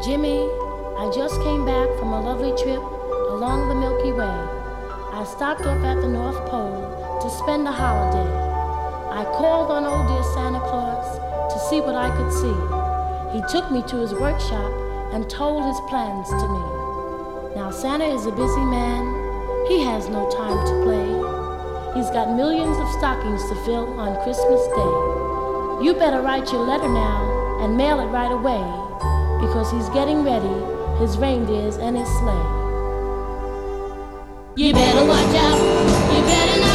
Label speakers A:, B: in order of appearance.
A: Jimmy, I just came back from a lovely trip along the Milky Way. I stopped off at the North Pole to spend the holiday. I called on old dear Santa Claus to see what I could see. He took me to his workshop and told his plans to me. Now Santa is a busy man. He has no time to play. He's got millions of stockings to fill on Christmas Day. You better write your letter now and mail it right away, because he's getting ready, his reindeers and his sleigh. You better watch out, you better not